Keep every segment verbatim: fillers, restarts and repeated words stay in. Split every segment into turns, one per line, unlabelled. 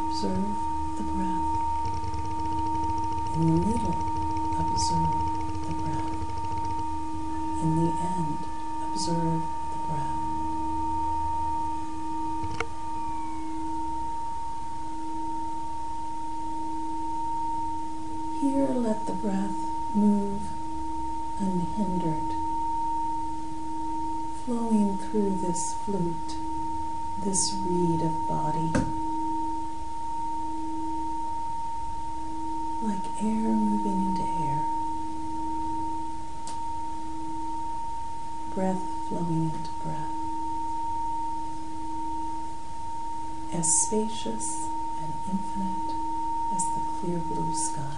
Observe the breath. In the middle, observe the breath. In the end, observe the breath. Here, let the breath move unhindered, flowing through this flute, this reed of body, like air moving into air, breath flowing into breath, as spacious and infinite as the clear blue sky.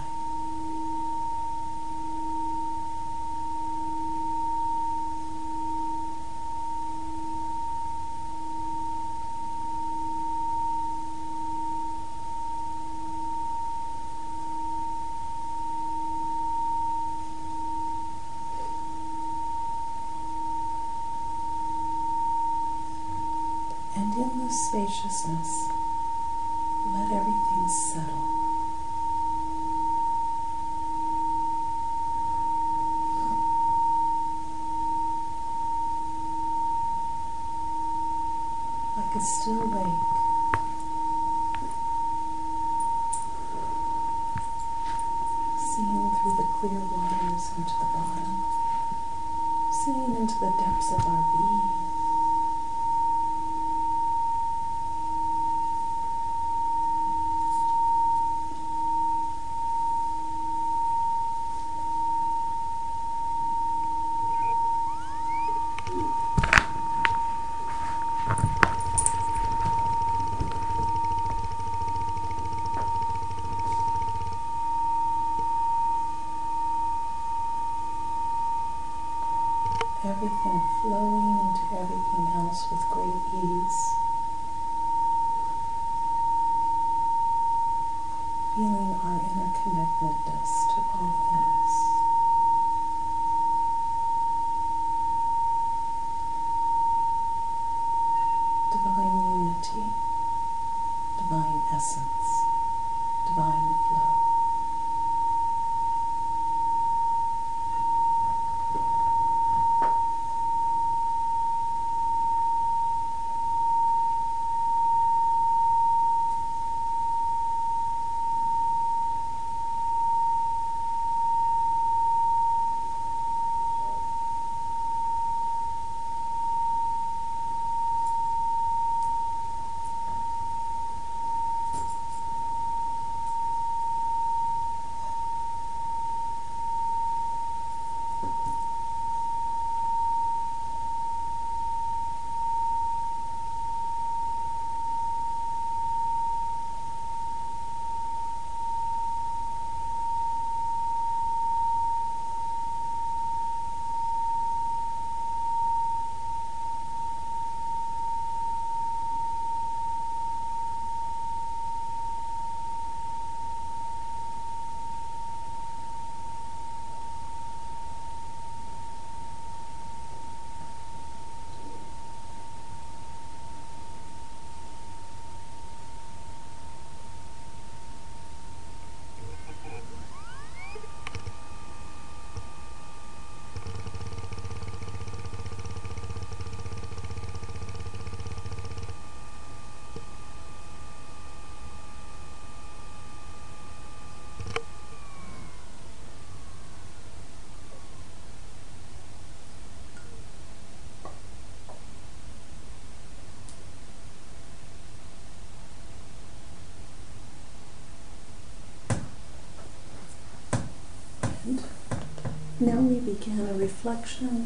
And in this spaciousness, let everything settle. Like a still lake, seeing through the clear waters into the bottom, seeing into the depths of our being. Everything flowing into everything else with great ease. Feeling our interconnectedness to all things. Divine unity, divine essence, divine flow. Now we begin a reflection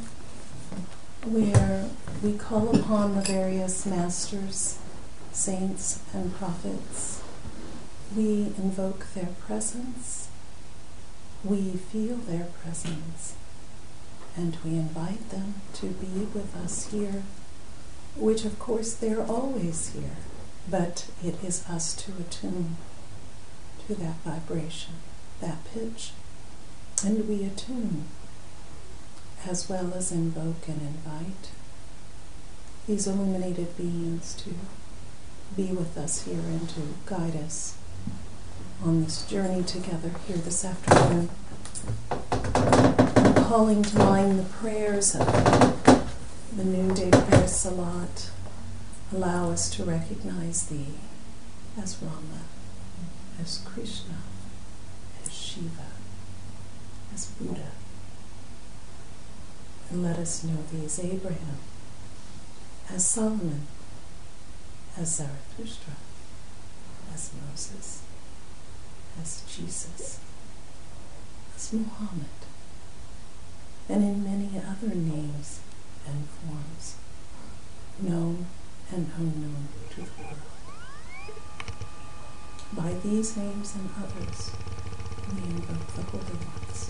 where we call upon the various masters, saints, and prophets. We invoke their presence, we feel their presence, and we invite them to be with us here, which of course they're always here, but it is us to attune to that vibration, that pitch. And we attune, as well as invoke and invite these illuminated beings to be with us here and to guide us on this journey together here this afternoon. I'm calling to mind the prayers of the Noonday Prayer Salat. Allow us to recognize Thee as Rama, as Krishna, as Shiva, as Buddha. And let us know Thee as Abraham, as Solomon, as Zarathustra, as Moses, as Jesus, as Muhammad, and in many other names and forms, known and unknown to the world. By these names and others, we invoke the Holy Ones.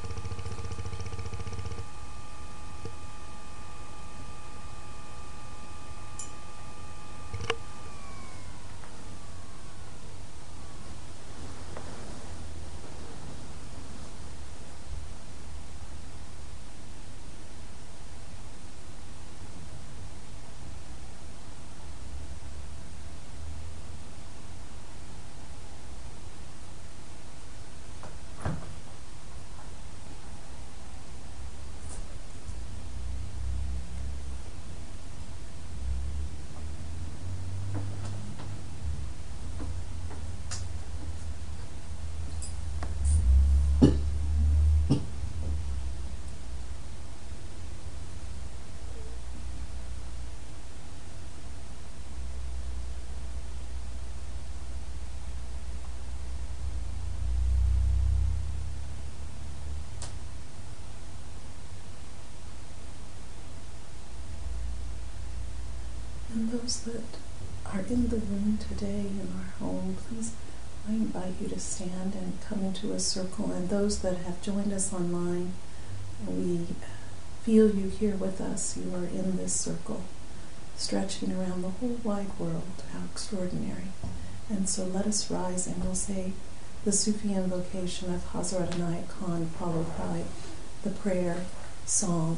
And those that are in the room today in our home, please, I invite you to stand and come into a circle. And those that have joined us online, we feel you here with us. You are in this circle, stretching around the whole wide world. How extraordinary. And so let us rise and we'll say the Sufi invocation of Hazrat Inayat Khan, followed by the prayer psalm.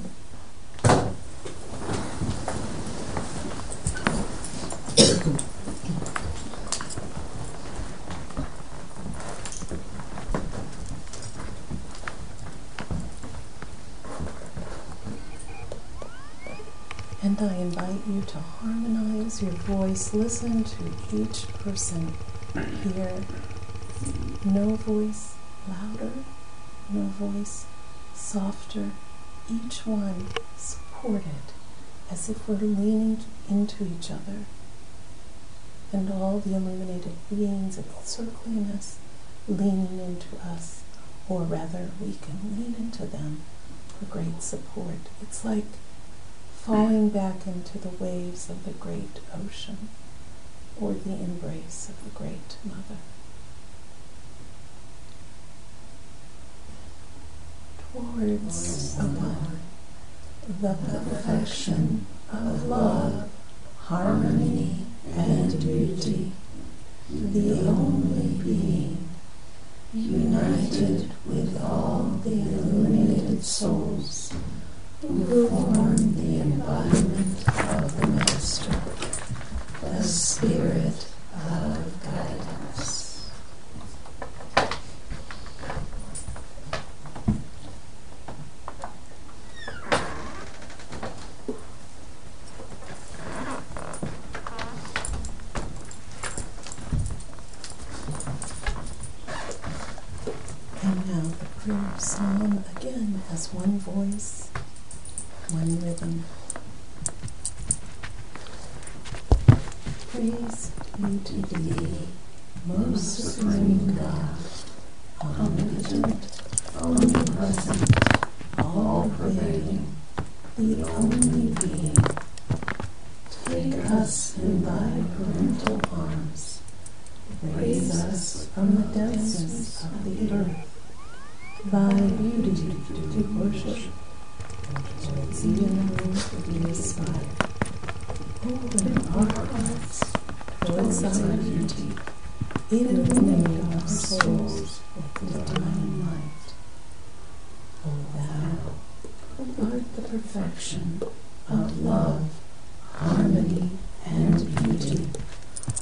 And I invite you to harmonize your voice. Listen to each person here. No voice louder, no voice softer. Each one supported as if we're leaning into each other. And all the illuminated beings encircling us, leaning into us, or rather we can lean into them for great support. It's like falling back into the waves of the great ocean or the embrace of the Great Mother. Towards the one, the perfection of love, harmony, and beauty, the only being, united with all the illuminated souls who form the embodiment of the Master, the Spirit of Guidance. And now the prayer psalm again has one voice, one rhythm. Praise be to Thee, most supreme God, omnipotent, omnipresent, all-pervading, the only being. Take us in Thy parental arms. Raise us from the denseness of the earth. Thy beauty to worship, towards even the roof of the aspire. Open our hearts towards Thy beauty, illuminate our souls with divine light. O Thou, who art the perfection of love, harmony, and beauty,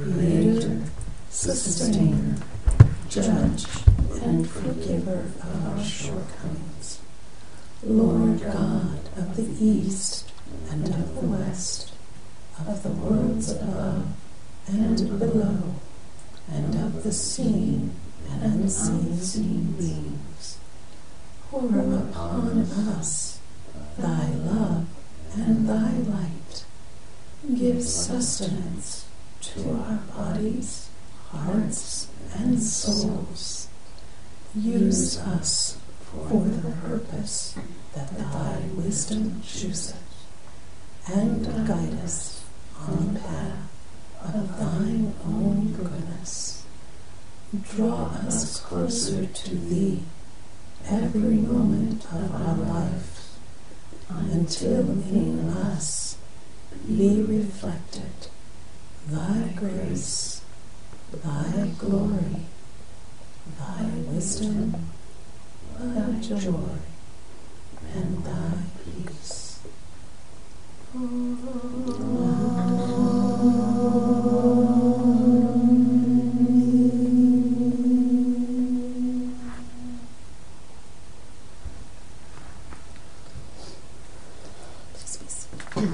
Creator, Sustainer, Judge, and Forgiver of our shortcomings. Lord God of the East and of the West, of the worlds above and below, and of the seen and unseen beings, pour upon us thy love and thy light. Give sustenance to our bodies, hearts, and souls. Use us for the purpose that thy wisdom chooseth, and guide us on the path of thine own goodness. Draw us closer to thee every moment of our life, until in us be reflected thy grace, thy glory, thy wisdom, thy joy, and thy peace. Please be seated.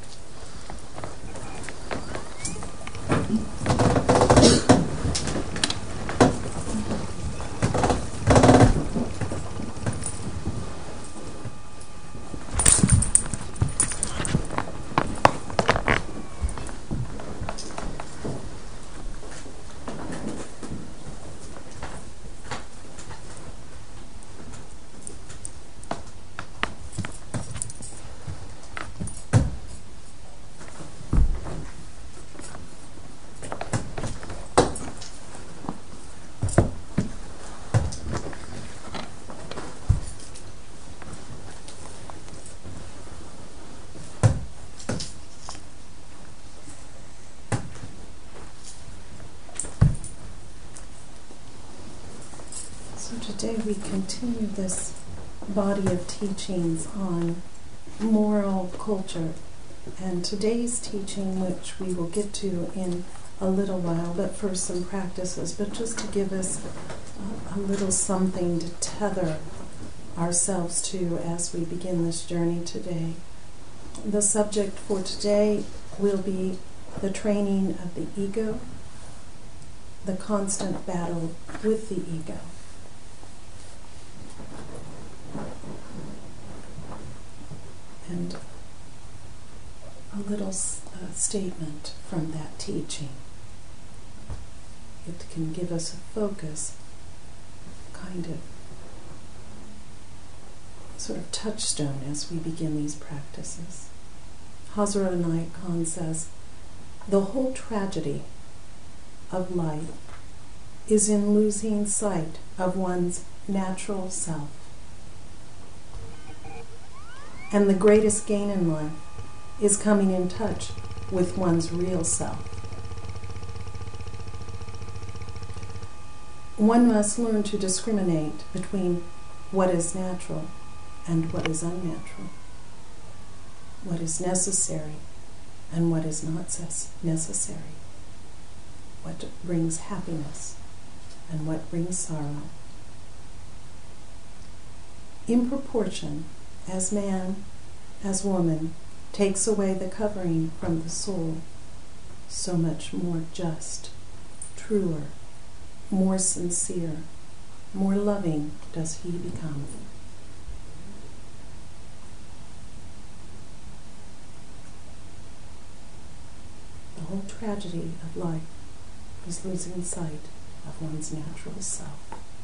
So today we continue this body of teachings on moral culture, and today's teaching, which we will get to in a little while, but first some practices, but just to give us a, a little something to tether ourselves to as we begin this journey today. The subject for today will be the training of the ego, the constant battle with the ego. And a little uh, statement from that teaching. It can give us a focus, kind of sort of touchstone as we begin these practices. Hazrat Inayat Khan says, the whole tragedy of life is in losing sight of one's natural self. And the greatest gain in life is coming in touch with one's real self. One must learn to discriminate between what is natural and what is unnatural, what is necessary and what is not necessary, what brings happiness and what brings sorrow. In proportion as man, as woman, takes away the covering from the soul, so much more just, truer, more sincere, more loving does he become. The whole tragedy of life is losing sight of one's natural self.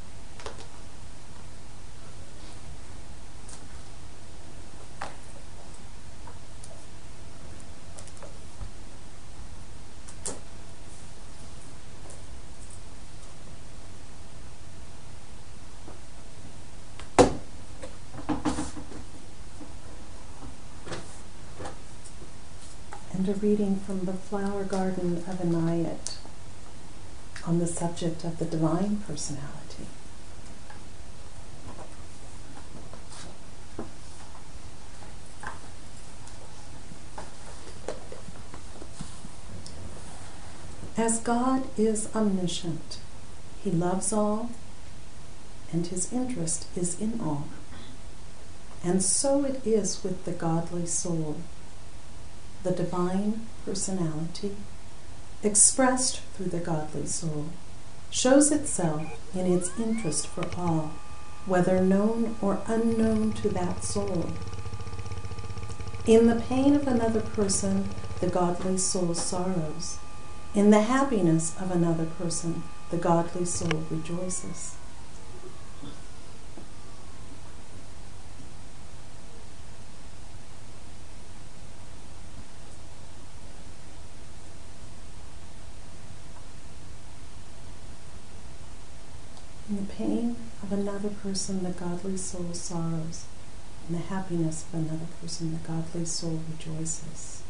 And a reading from the Flower Garden of Inayat on the subject of the Divine Personality. As God is omniscient, he loves all, and his interest is in all. And so it is with the godly soul. The divine personality, expressed through the godly soul, shows itself in its interest for all, whether known or unknown to that soul. In the pain of another person, the godly soul sorrows. In the happiness of another person, the godly soul rejoices. In the pain of another person, the godly soul sorrows. In the happiness of another person, the godly soul rejoices.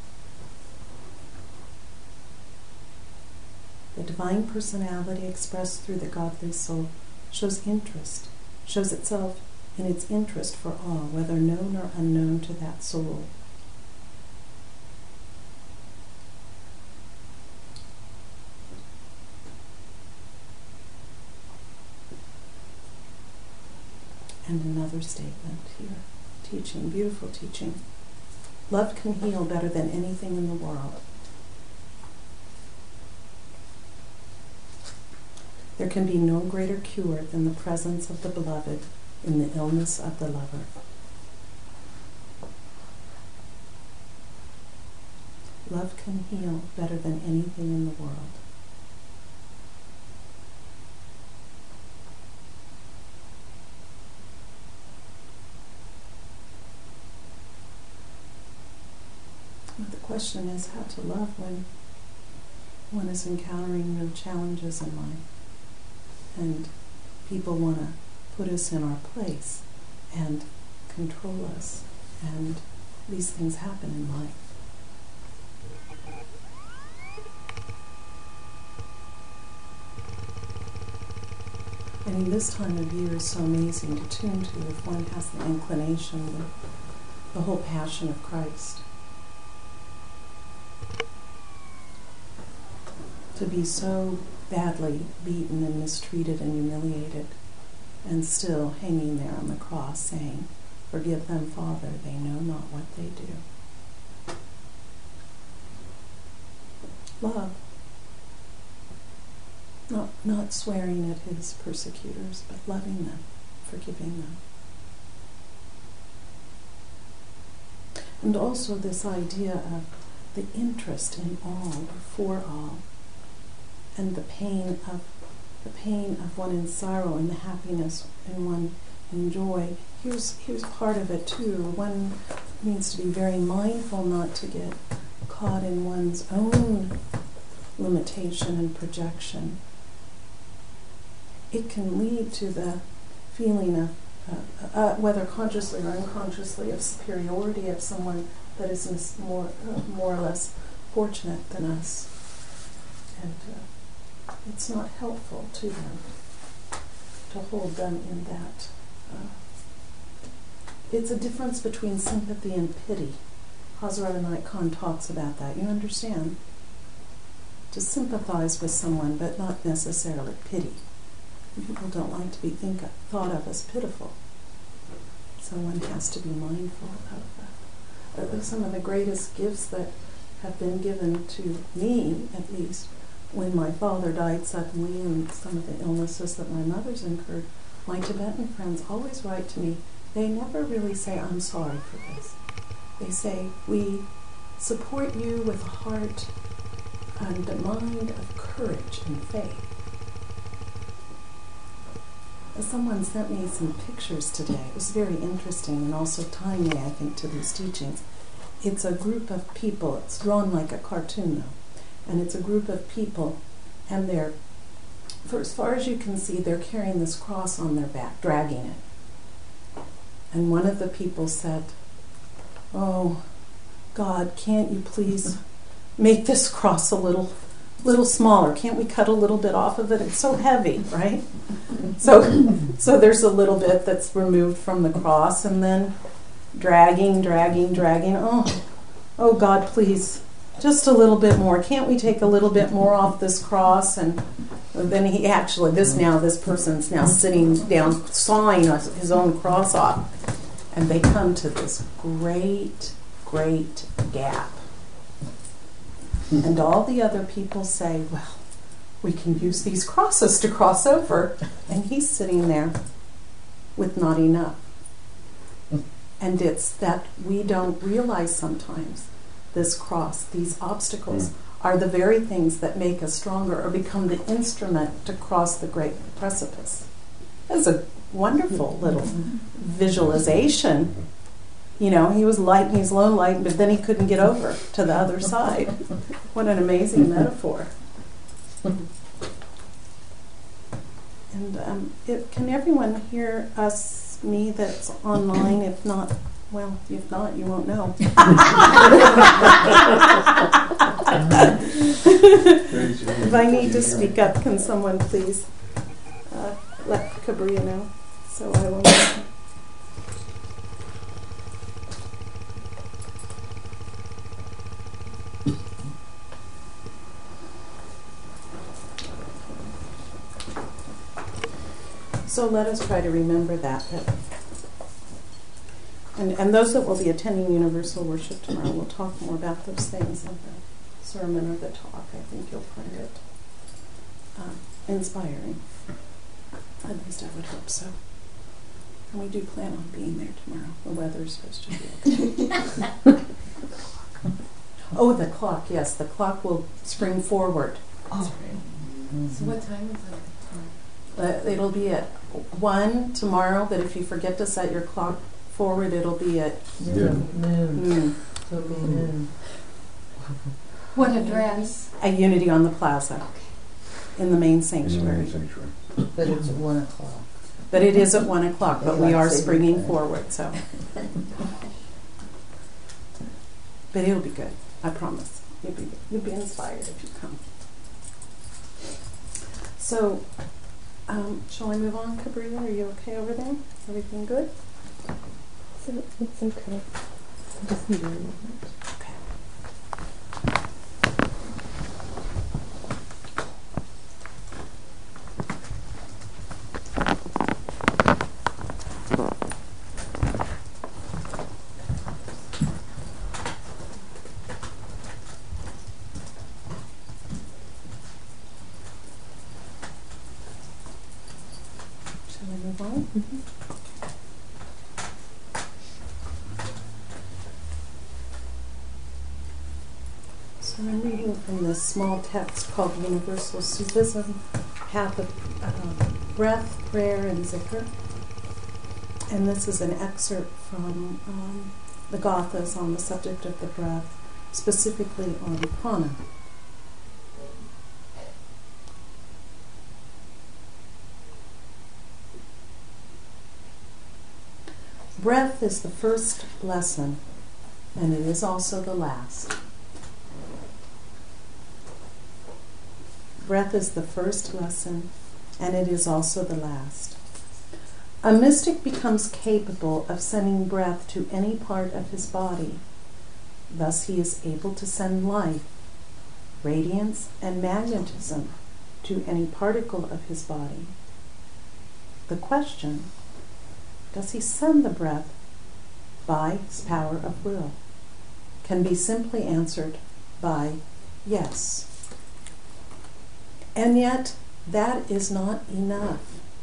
The divine personality expressed through the godly soul shows interest, shows itself in its interest for all, whether known or unknown to that soul. And another statement here, teaching, beautiful teaching. Love can heal better than anything in the world. There can be no greater cure than the presence of the beloved in the illness of the lover. Love can heal better than anything in the world. But the question is how to love when one is encountering real challenges in life. And people want to put us in our place and control us. And these things happen in life. And in this time of year is so amazing to tune to if one has the inclination with the whole passion of Christ. To be so badly beaten and mistreated and humiliated, and still hanging there on the cross saying, "Forgive them, Father, they know not what they do." Love. Not, not swearing at his persecutors, but loving them, forgiving them. And also this idea of the interest in all, or for all, and the pain of the pain of one in sorrow and the happiness in one in joy. Here's here's part of it too. One needs to be very mindful not to get caught in one's own limitation and projection. It can lead to the feeling of, uh, uh, whether consciously or unconsciously, of superiority of someone that is mis- more uh, more or less fortunate than us, and. Uh, It's not helpful to them to hold them in that. Uh, it's a difference between sympathy and pity. Hazrat Inayat Khan talks about that. You understand? To sympathize with someone, but not necessarily pity. People don't like to be think, thought of as pitiful. So one has to be mindful of that. Uh, some of the greatest gifts that have been given to me, at least, when my father died suddenly and some of the illnesses that my mother's incurred, my Tibetan friends always write to me. They never really say, "I'm sorry for this." They say, "We support you with a heart and a mind of courage and faith." Someone sent me some pictures today. It was very interesting and also timely, I think, to these teachings. It's a group of people. It's drawn like a cartoon, though. And it's a group of people, and they're, for as far as you can see, they're carrying this cross on their back, dragging it. And one of the people said, "Oh, God, can't you please make this cross a little little smaller? Can't we cut a little bit off of it? It's so heavy," right? So, so there's a little bit that's removed from the cross, and then dragging, dragging, dragging. Oh, oh God, please just a little bit more. Can't we take a little bit more off this cross? And then he actually, this now, this person's now sitting down, sawing his own cross off. And they come to this great, great gap. And all the other people say, well, we can use these crosses to cross over. And he's sitting there with not enough. And it's that we don't realize sometimes this cross, these obstacles, mm. are the very things that make us stronger or become the instrument to cross the great precipice. It's a wonderful little visualization. You know, he was lighting his lone light, but then he couldn't get over to the other side. What an amazing metaphor. And um, it, can everyone hear us, me that's online? If not, well, if not, you won't know. If I need to speak up, can someone please uh, let Cabria know so I will know. So let us try to remember that. that and, and those that will be attending Universal Worship tomorrow will talk more about those things in the sermon or the talk. I think you'll find it uh, inspiring. At least I would hope so. And we do plan on being there tomorrow. The weather's supposed to be okay. Oh, the clock, yes. The clock will spring forward.
Oh. That's right. Mm-hmm. So what time is it?
Uh, it'll be at one tomorrow, but if you forget to set your clock forward, it'll be at
noon. Noon.
noon.
So it'll be noon.
What address?
At Unity on the Plaza, in the main sanctuary.
In the main sanctuary.
But it's at one o'clock.
But it is at one o'clock, but we are springing forward, so. But it'll be good, I promise. You'll be, you'll be inspired if you come. So, Um, shall I move on, Cabria? Are you okay over there? Everything good?
So it's okay. I just need a moment.
Okay. Mm-hmm. So I'm reading from this small text called Universal Sufism, Path of uh, Breath, Prayer, and Zikr. And this is an excerpt from um, the Gathas on the subject of the breath, specifically on prana. Breath is the first lesson, and it is also the last. Breath is the first lesson, and it is also the last. A mystic becomes capable of sending breath to any part of his body. Thus he is able to send life, radiance, and magnetism to any particle of his body. The question: does he send the breath by his power of will? Can be simply answered by yes. And yet, that is not enough.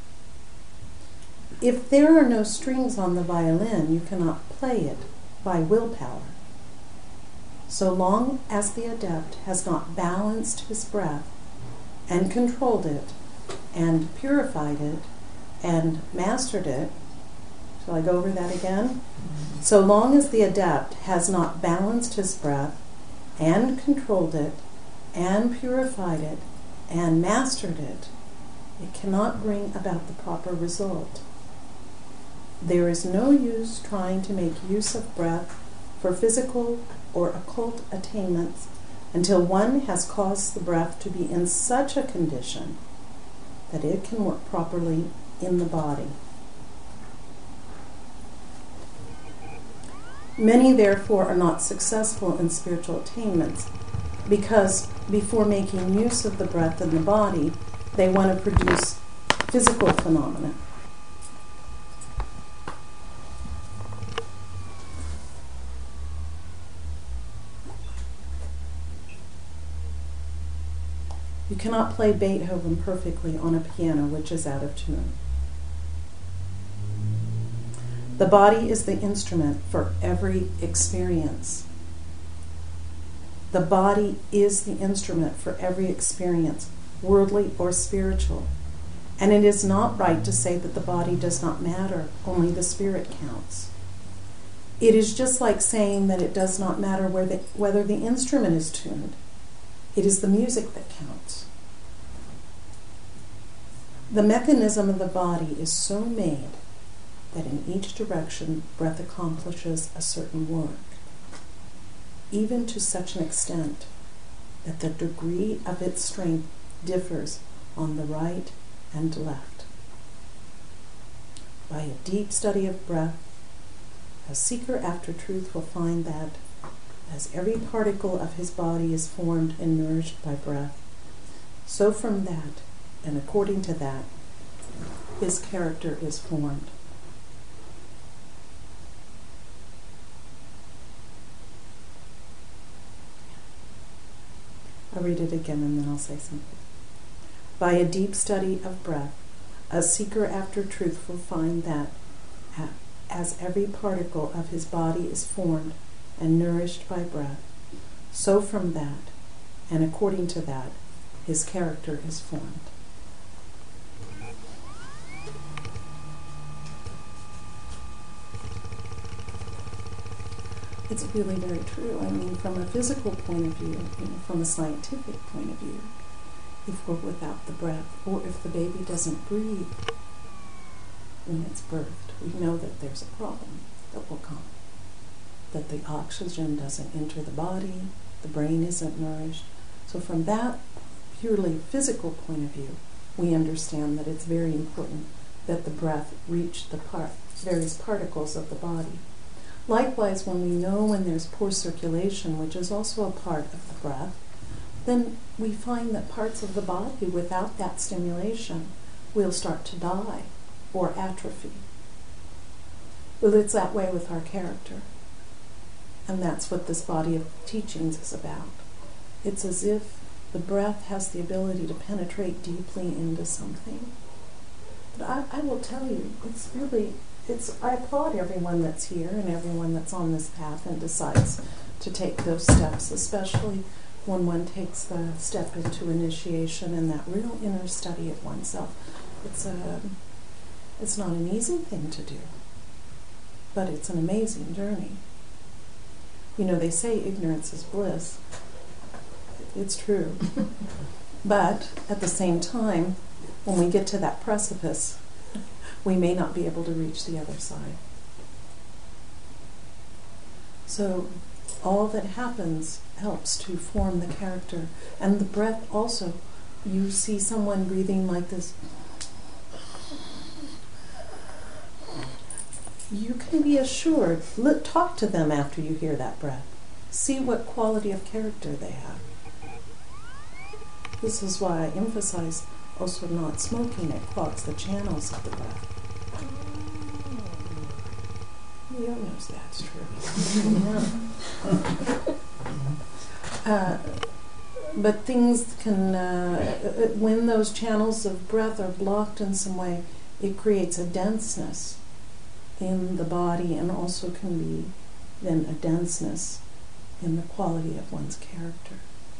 If there are no strings on the violin, you cannot play it by willpower. So long as the adept has not balanced his breath and controlled it and purified it and mastered it. Shall I go over that again? So long as the adept has not balanced his breath and controlled it and purified it and mastered it, it cannot bring about the proper result. There is no use trying to make use of breath for physical or occult attainments until one has caused the breath to be in such a condition that it can work properly in the body. Many, therefore, are not successful in spiritual attainments because before making use of the breath in the body, they want to produce physical phenomena. You cannot play Beethoven perfectly on a piano which is out of tune. The body is the instrument for every experience. The body is the instrument for every experience, worldly or spiritual. And it is not right to say that the body does not matter, only the spirit counts. It is just like saying that it does not matter where the, whether the instrument is tuned. It is the music that counts. The mechanism of the body is so made that in each direction breath accomplishes a certain work, even to such an extent that the degree of its strength differs on the right and left. By a deep study of breath, a seeker after truth will find that as every particle of his body is formed and nourished by breath, so from that, and according to that, his character is formed. I'll read it again and then I'll say something. By a deep study of breath, a seeker after truth will find that as every particle of his body is formed and nourished by breath, so from that, and according to that, his character is formed. It's really very true. I mean, from a physical point of view, you know, from a scientific point of view, if we're without the breath, or if the baby doesn't breathe when it's birthed, we know that there's a problem that will come. That the oxygen doesn't enter the body, the brain isn't nourished. So from that purely physical point of view, we understand that it's very important that the breath reach the part, various particles of the body. Likewise, when we know when there's poor circulation, which is also a part of the breath, then we find that parts of the body without that stimulation will start to die or atrophy. Well, it's that way with our character. And that's what this body of teachings is about. It's as if the breath has the ability to penetrate deeply into something. But I, I will tell you, it's really, it's. I applaud everyone that's here and everyone that's on this path and decides to take those steps, especially when one takes the step into initiation and that real inner study of oneself. It's a, it's not an easy thing to do, but it's an amazing journey. You know, they say ignorance is bliss. It's true. But at the same time, when we get to that precipice, we may not be able to reach the other side. So all that happens helps to form the character. And the breath also, you see someone breathing like this, you can be assured, let, talk to them after you hear that breath. See what quality of character they have. This is why I emphasize also not smoking. It clogs the channels of the breath. Leo knows that's true. uh, but things can, uh, when those channels of breath are blocked in some way, it creates a denseness in the body, and also can be then a denseness in the quality of one's character.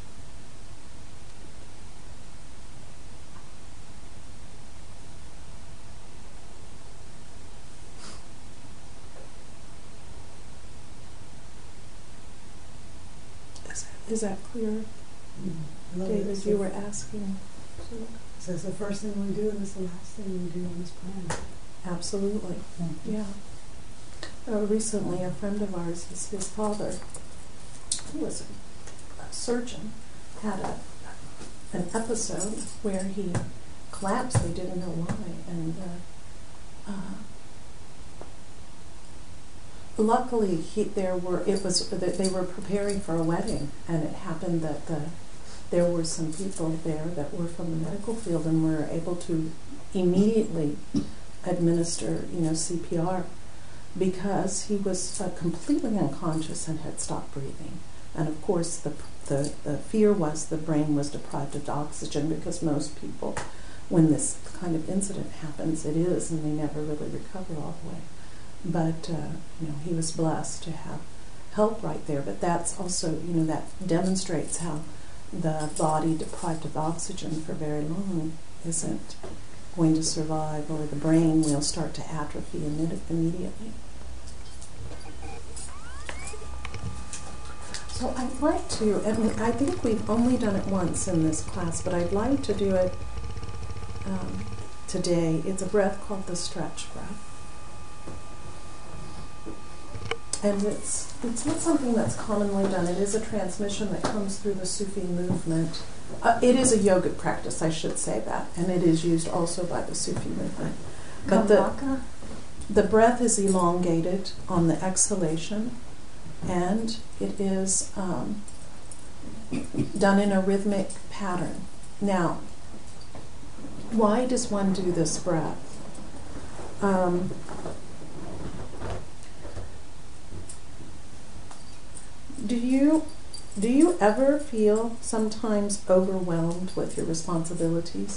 Is that, is that clear?
Mm-hmm.
David, you were asking.
So it's the first thing we do, and it's the last thing we do on this planet.
Absolutely.
Mm-hmm.
Yeah. Uh, recently, a friend of ours, his, his father, who was a, a surgeon, had a an episode where he collapsed. They didn't know why, and uh, uh, luckily, he, there were it was that they were preparing for a wedding, and it happened that the there were some people there that were from the medical field and were able to immediately administer, you know, C P R, because he was uh, completely unconscious and had stopped breathing. And of course, the, the the fear was the brain was deprived of oxygen, because most people, when this kind of incident happens, it is, and they never really recover all the way. But uh, you know, he was blessed to have help right there. But that's also, you know, that demonstrates how the body deprived of oxygen for very long isn't going to survive, or the brain will start to atrophy imme- immediately. So I'd like to, and I think we've only done it once in this class, but I'd like to do it um, today. It's a breath called the stretch breath. And it's it's not something that's commonly done. It is a transmission that comes through the Sufi movement. Uh, it is a yogic practice, I should say that, and it is used also by the Sufi movement. But the, the breath is elongated on the exhalation, and it is um, done in a rhythmic pattern. Now, why does one do this breath? Um, Do you do you ever feel sometimes overwhelmed with your responsibilities?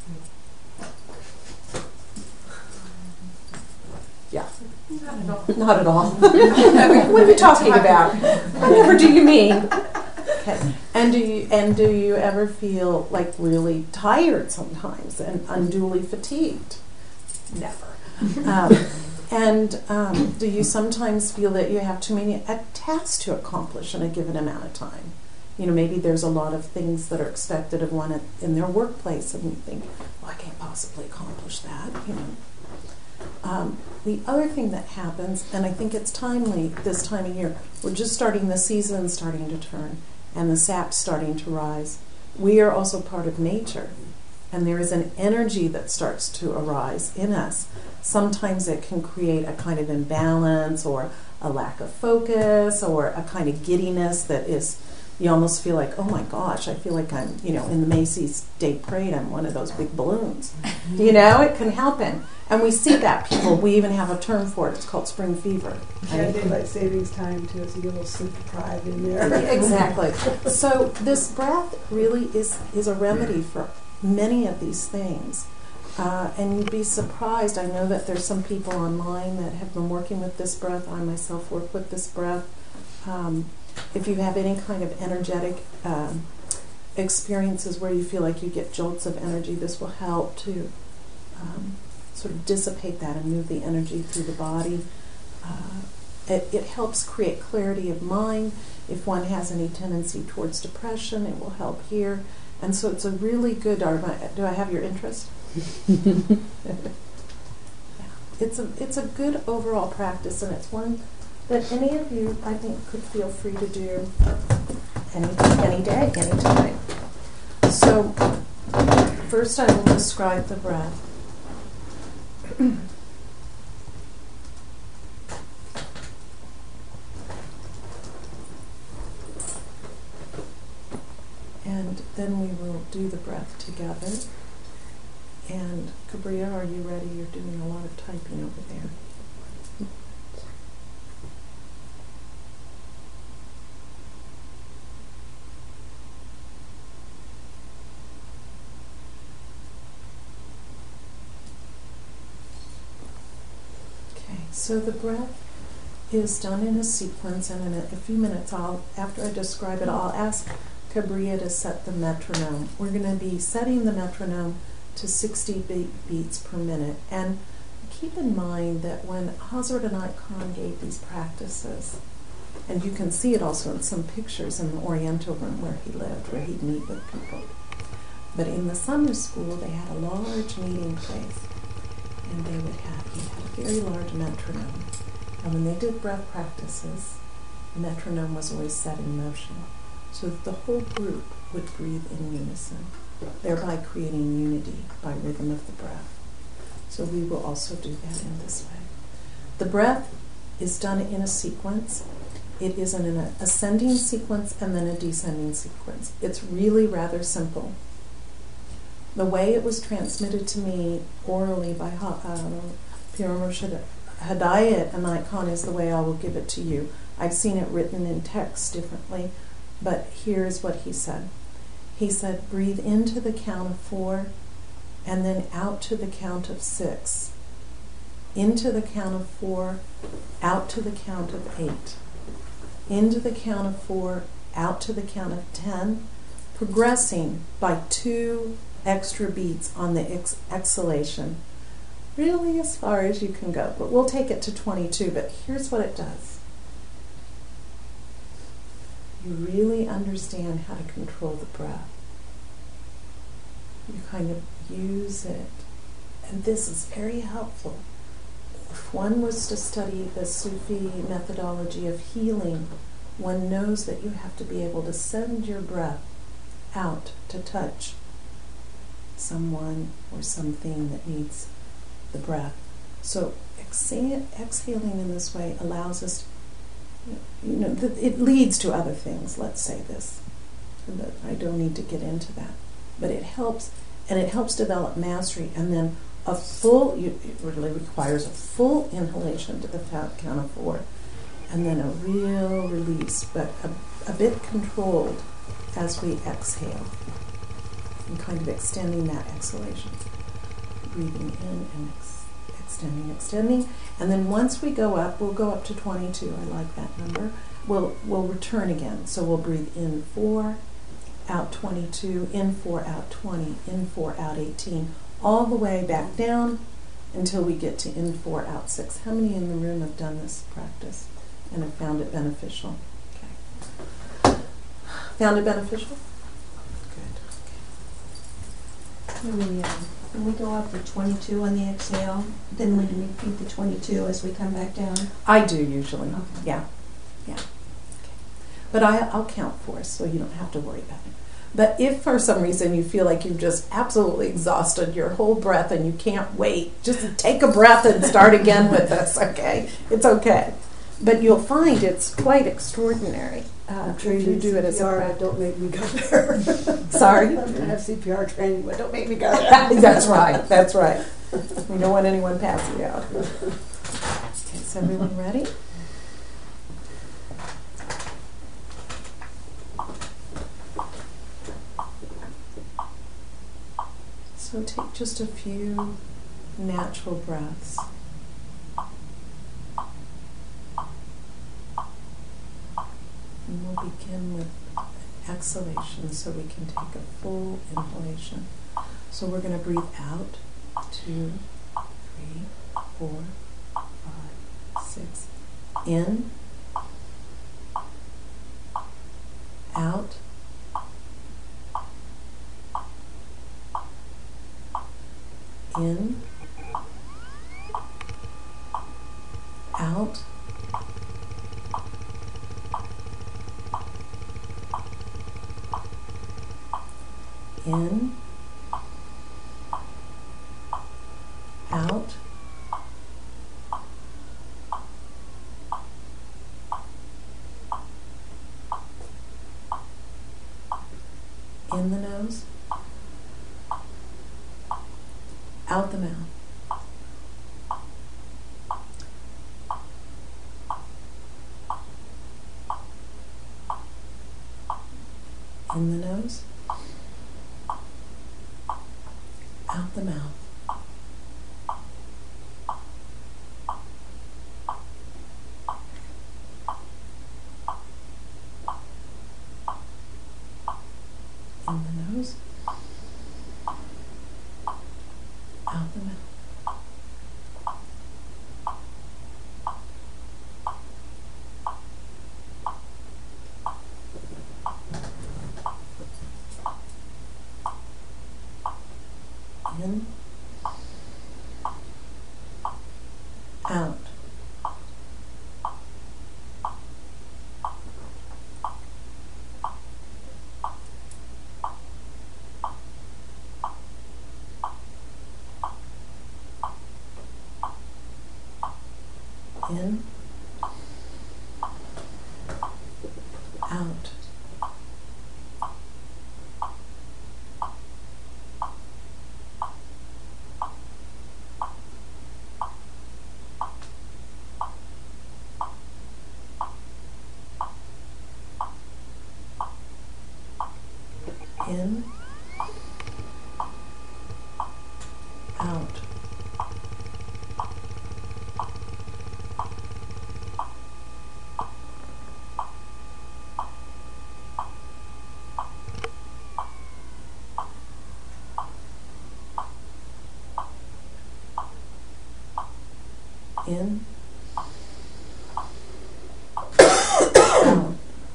Yeah.
Not at all.
Not at all. What are you talking about? Whatever do you mean? Okay. And do you and do you ever feel like really tired sometimes and unduly fatigued? Never. Um, And um, do you sometimes feel that you have too many uh, tasks to accomplish in a given amount of time? You know, maybe there's a lot of things that are expected of one at, in their workplace, and you think, well, I can't possibly accomplish that, you know. Um, the other thing that happens, and I think it's timely this time of year, we're just starting the season starting to turn, and the sap's starting to rise. We are also part of nature, and there is an energy that starts to arise in us. Sometimes it can create a kind of imbalance or a lack of focus or a kind of giddiness that is, you almost feel like, oh my gosh, I feel like I'm, you know, in the Macy's Day Parade, I'm one of those big balloons. You know, it can happen. And we see that people, we even have a term for it, it's called spring fever.
Yeah,
Right?
daylight savings time too, so you get a little sleep deprived in there.
Exactly. So this breath really is, is a remedy for many of these things. Uh, and you'd be surprised. I know that there's some people online that have been working with this breath. I myself work with this breath. Um, if you have any kind of energetic um, experiences where you feel like you get jolts of energy, this will help to um, sort of dissipate that and move the energy through the body. Uh, it, it helps create clarity of mind. If one has any tendency towards depression, it will help here. And so it's a really good, do I have your interest? Yeah. It's a it's a good overall practice, and it's one that any of you, I think, could feel free to do any any day, any time. So first I will describe the breath. And then we will do the breath together. And Cabria, are you ready? You're doing a lot of typing over there. Okay, so the breath is done in a sequence, and in a, a few minutes, I'll after I describe it, I'll ask Cabria to set the metronome. We're going to be setting the metronome to sixty beat, beats per minute. And keep in mind that when Hazrat Inayat Khan gave these practices, and you can see it also in some pictures in the Oriental room where he lived, where he'd meet with people. But in the summer school, they had a large meeting place, and they would have, he had a very large metronome. And when they did breath practices, the metronome was always set in motion, so that the whole group would breathe in unison, thereby creating unity by rhythm of the breath. So we will also do that in this way. The breath is done in a sequence. It is in an ascending sequence and then a descending sequence. It's really rather simple. The way it was transmitted to me orally by uh, Pir Moshe Hedayat and Icon is the way I will give it to you. I've seen it written in text differently, but here's what he said. He said, breathe into the count of four and then out to the count of six. Into the count of four, out to the count of eight. Into the count of four, out to the count of ten, progressing by two extra beats on the ex- exhalation. Really as far as you can go, but we'll take it to twenty-two, but here's what it does. You really understand how to control the breath. You kind of use it, and this is very helpful. If one was to study the Sufi methodology of healing, one knows that you have to be able to send your breath out to touch someone or something that needs the breath. So exhale, exhaling in this way allows us, to, you know, th- it leads to other things, let's say this. But I don't need to get into that. But it helps, and it helps develop mastery, and then a full, you, it really requires a full inhalation to the count of four, and then a real release, but a, a bit controlled as we exhale, and kind of extending that exhalation. Breathing in and ex- extending, extending, and then once we go up, we'll go up to twenty-two. I like that number. We'll we'll return again. So we'll breathe in four, out twenty-two, in four, out twenty, in four, out eighteen, all the way back down until we get to in four, out six. How many in the room have done this practice and have found it beneficial? Okay. Found it beneficial? Good.
When we, uh, when we go up to twenty-two on the exhale, then we repeat the twenty-two as we come back down.
I do usually.
Okay.
Yeah. Yeah. Okay. But I, I'll count for us so you don't have to worry about it. But if for some reason you feel like you've just absolutely exhausted your whole breath and you can't wait, just take a breath and start again with us, okay? It's okay. But you'll find it's quite extraordinary uh, if you do it as a practice.
Don't make me go there.
Sorry?
I have C P R training, but don't make me go there.
That's right, that's right. We don't want anyone passing out. Okay, is everyone ready? So take just a few natural breaths. And we'll begin with exhalation so we can take a full inhalation. So we're going to breathe out, two, three, four, five, six. In, out, in, out, in, out, in the nose, out the mouth. In the nose, out the mouth. In the nose, out the mouth. In, out. In, out. In, out.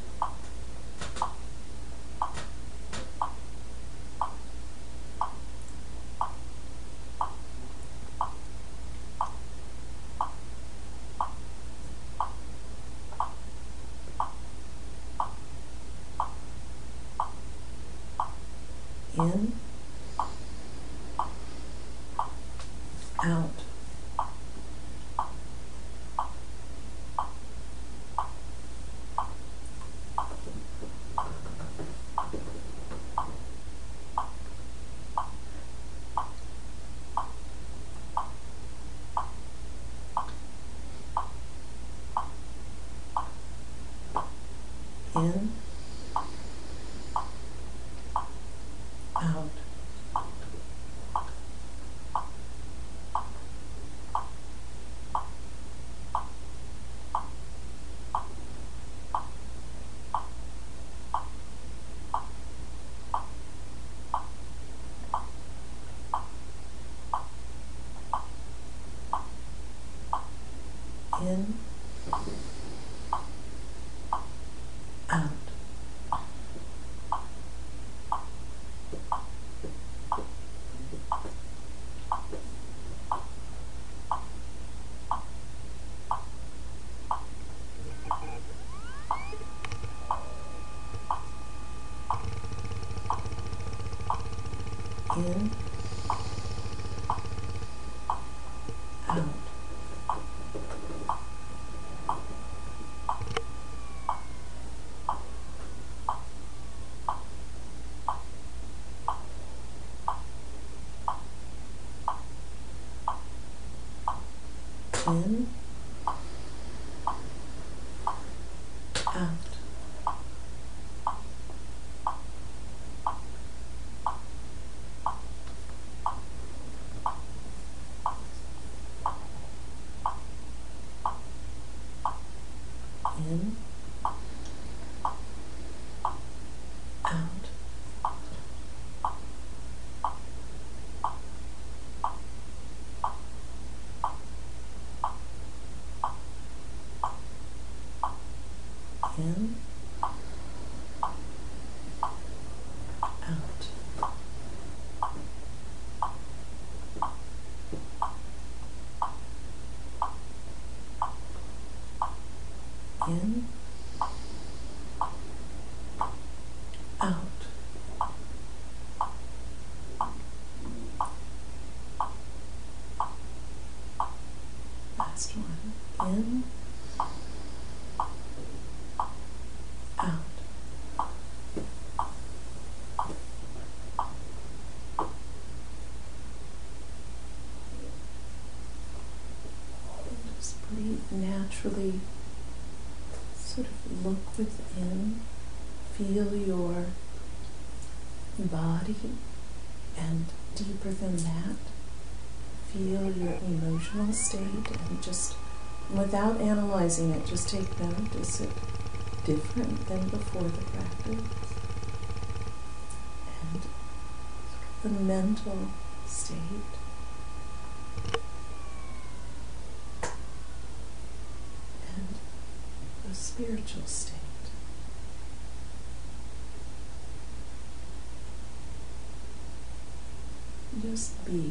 In, out. In, out. In, out. In, out. In, out. In, out. In, out. In, out. Last one. In, out. And just breathe naturally. Sort of look within, feel your body, and deeper than that, feel your emotional state, and just, without analyzing it, just take note. Is it different than before the practice? And the mental state. Spiritual state. Just be.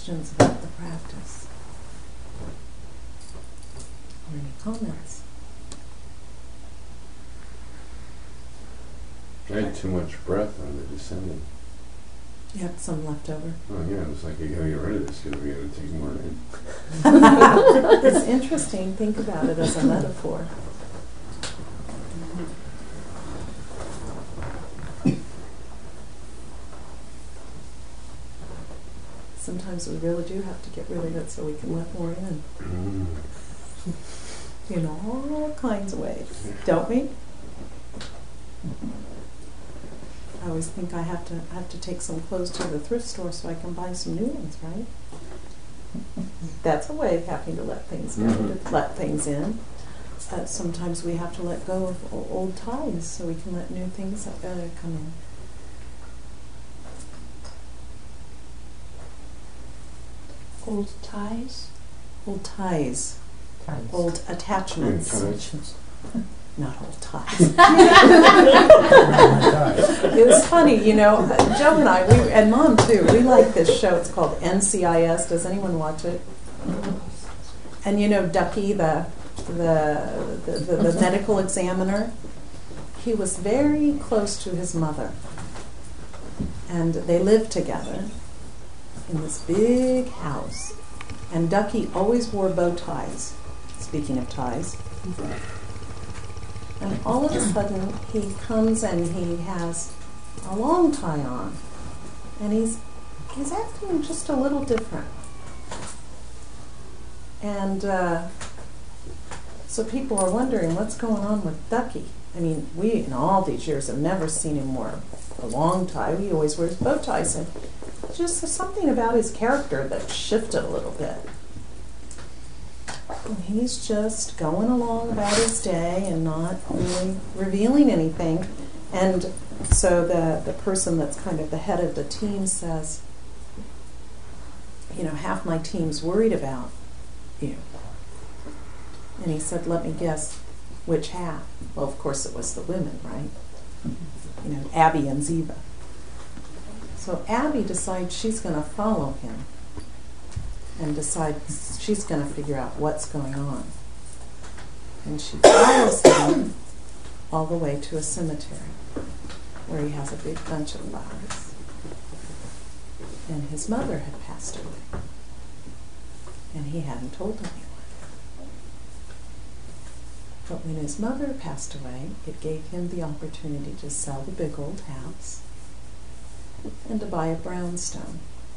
questions about the practice? Or any comments?
I had too much breath on the descending.
You have some left over.
Oh yeah, it was like, you gotta get rid of this because we gotta take more in.
It's interesting. Think about it as a metaphor. Sometimes we really do have to get rid of it so we can let more in.
Mm.
In all kinds of ways, don't we? I always think I have to I have to take some clothes to the thrift store so I can buy some new ones, right? That's a way of having to let things go,
Mhm.
to let things in. Uh, sometimes we have to let go of o- old ties so we can let new things uh, come in.
Old ties?
Old ties,
Ties.
old attachments,
Ties.
not old ties.
Oh my gosh.
It was funny, you know, uh, Joe and I, we, and Mom too, we like this show. It's called N C I S. Does anyone watch it? And you know Ducky, the the, the, the, the medical examiner, he was very close to his mother. And they lived together in this big house. And Ducky always wore bow ties, speaking of ties. And all of a sudden, he comes and he has a long tie on. And he's he's acting just a little different. And uh, so people are wondering what's going on with Ducky. I mean, we in all these years have never seen him wear a long tie. He always wears bow ties. And just there's something about his character that shifted a little bit. And he's just going along about his day and not really revealing anything. And so the, the person that's kind of the head of the team says, you know, half my team's worried about you. And he said, let me guess, which half? Well, of course it was the women, right? You know, Abby and Ziva. So Abby decides she's going to follow him and decides she's going to figure out what's going on. And she follows him all the way to a cemetery where he has a big bunch of flowers. And his mother had passed away. And he hadn't told anyone. But when his mother passed away, it gave him the opportunity to sell the big old house and to buy a brownstone.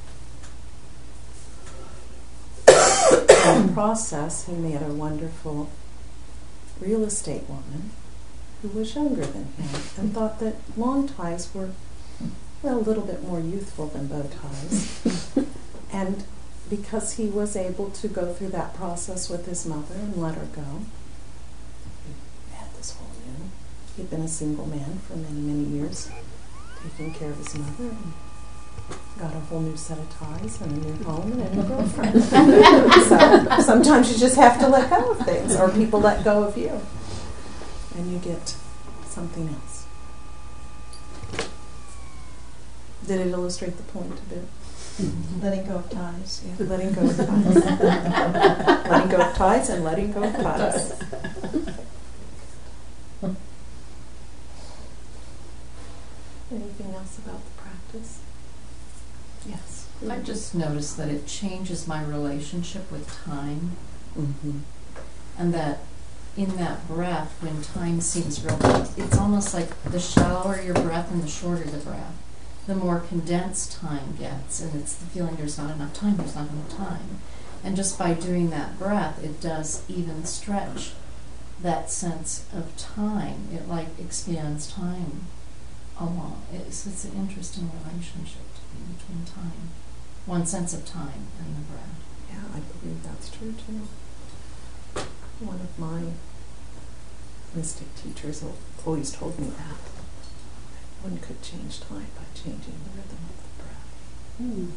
In the process, he met a wonderful real estate woman who was younger than him and thought that long ties were, well, a little bit more youthful than bow ties. And because he was able to go through that process with his mother and let her go, he had this whole new, he'd been a single man for many, many years, taking care of his mother, and got a whole new set of ties and a new home and a new girlfriend. So sometimes you just have to let go of things, or people let go of you, and you get something else. Did it illustrate the point a bit?
Letting go of ties, yeah.
Letting go of ties. Letting go of ties and letting go of ties. Anything else about the practice? Yes.
I just noticed that it changes my relationship with time,
Mm-hmm.
and that in that breath, when time seems real, it's almost like the shallower your breath and the shorter the breath, the more condensed time gets, and it's the feeling there's not enough time, there's not enough time. And just by doing that breath, it does even stretch that sense of time. It like expands time along. It's, it's an interesting relationship to me between time, one sense of time and the breath.
Yeah, I believe that's true too. One of my mystic teachers al- always told me that one could change time by changing the rhythm of the breath.
Hmm.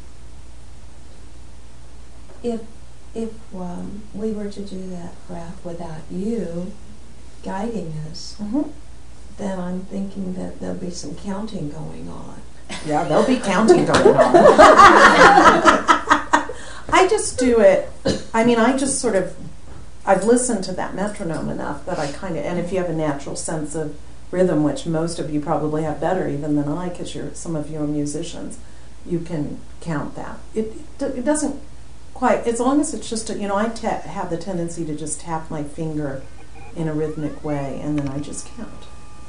If if um, we were to do that breath without you guiding us,
Mm-hmm.
then I'm thinking that there'll be some counting going on.
Yeah, there'll be counting going on. I just do it, I mean, I just sort of, I've listened to that metronome enough that I kind of, and if you have a natural sense of rhythm, which most of you probably have better even than I, because you're some of you are musicians, you can count that. It it doesn't quite, as long as it's just, a, you know, I ta- have the tendency to just tap my finger in a rhythmic way, and then I just count.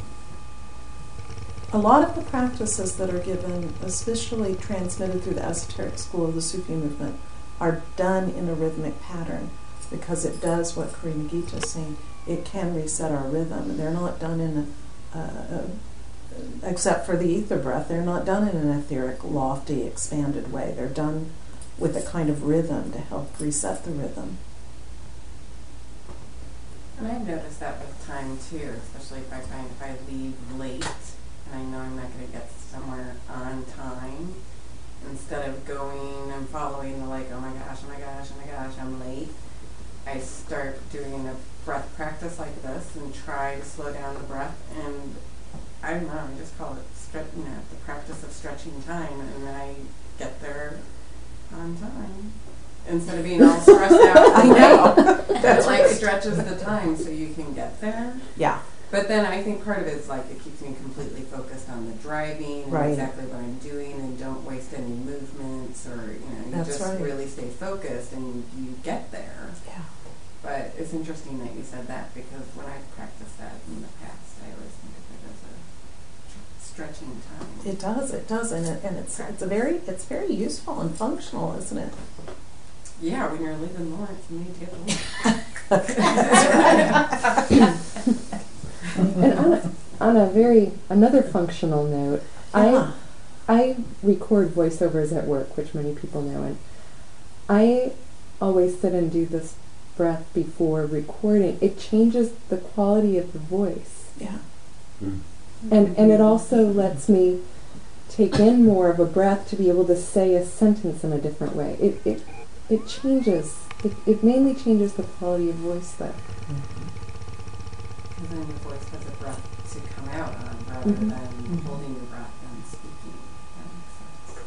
A lot of the practices that are given, especially transmitted through the esoteric school of the Sufi movement, are done in a rhythmic pattern, because it does what Karima Gita is saying. It can reset our rhythm. They're not done in a Uh, uh, except for the ether breath, they're not done in an etheric, lofty, expanded way. They're done with a kind of rhythm to help reset the rhythm.
And I've noticed that with time too, especially if I find if I leave late and I know I'm not going to get somewhere on time, instead of going and following the like, oh my gosh, oh my gosh, oh my gosh, I'm late, I start doing a breath practice like this and try to slow down the breath, and I don't know, I just call it stre- you know, the practice of stretching time, and I get there on time instead of being all stressed out.
I know. That's
it like
right.
stretches the time so you can get there.
Yeah.
But then I think part of it is like it keeps me completely focused on the driving and
Right.
exactly what I'm doing, and don't waste any movements, or you know, you
That's
just
right.
really stay focused and you get there.
Yeah.
But it's interesting that you said that, because when I've practiced that in the past, I always think of it as a tr- stretching time.
It does. It does, and it, and it's it's a very it's very useful and functional, isn't it?
Yeah, when you're leaving Lawrence, you need to get the
And on, on a very another functional note,
Yeah.
I I record voiceovers at work, which many people know, and I always sit and do this breath before recording. It changes the quality of the voice,
Yeah.
Mm.
and and it also lets me take in more of a breath to be able to say a sentence in a different way. It it it changes. It it mainly changes the quality of voice, though.
Because then your voice has a breath to come out on, rather
Mhm.
than
Mhm.
holding your breath and speaking. That makes sense.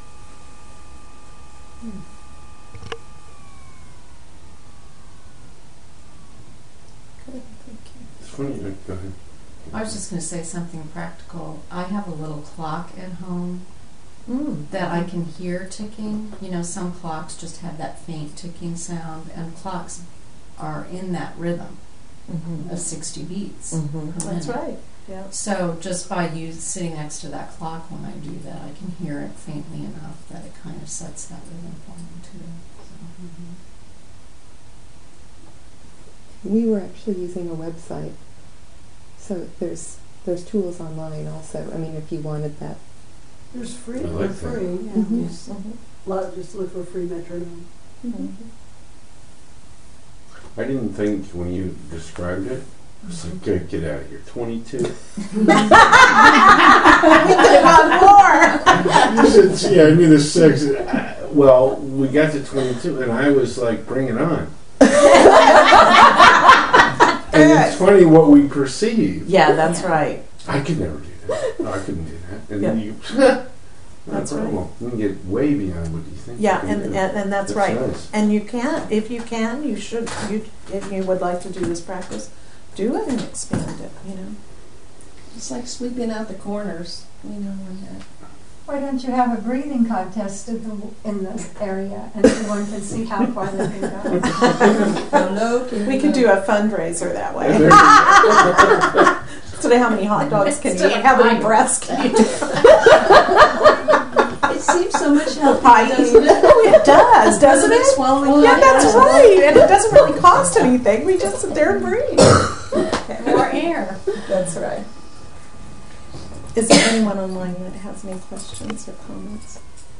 Good. Thank you.
It's funny, like, go ahead.
I was just going to say something practical. I have a little clock at home
Mm.
that I can hear ticking. You know, some clocks just have that faint ticking sound, and clocks are in that rhythm
Mm-hmm.
of sixty beats.
Mm-hmm.
per
That's
minute.
right. Yeah.
So just by you sitting next to that clock when I do that, I can hear it faintly enough that it kind of sets that rhythm for me too. So,
Mm-hmm.
We were actually using a website, so there's there's tools online also. I mean, if you wanted that.
There's free,
I
for
like that.
free. Yeah.
Mhm.
Just,
Mhm.
lot, just look for free metronome.
Mm-hmm.
I didn't think when you described it, I was like, get, get out of here. twenty-two?
We could have gone more.
You said, see, I knew the six. Uh, well, we got to twenty-two, and I was like, bring it on. And it's funny what we perceive.
Yeah, that's right.
I could never do that. No, I couldn't do that. And
Yeah.
you, no
That's right.
problem. We can get way beyond what you think.
Yeah,
you can
and,
do.
and, and that's,
That's
right.
nice.
And you can, if you can, you should, you, if you would like to do this practice, do it and expand it, you know.
It's like sweeping out the corners, you know, when that.
Why don't you have a breathing contest in the, in the area, and everyone can see how far they can go?
How low can
We
you
could
go?
do a fundraiser that way.
There you go.
Today, how many hot dogs can you eat? How many breaths can you do?
It seems so much
The
healthier,
pie
doesn't it?
Oh, it does, doesn't
Rather than
it?
swallowing
Yeah,
hot
that's
dogs.
right. And it doesn't really cost anything. We just sit there and breathe.
More air.
That's right. Is there anyone online that has any questions or comments?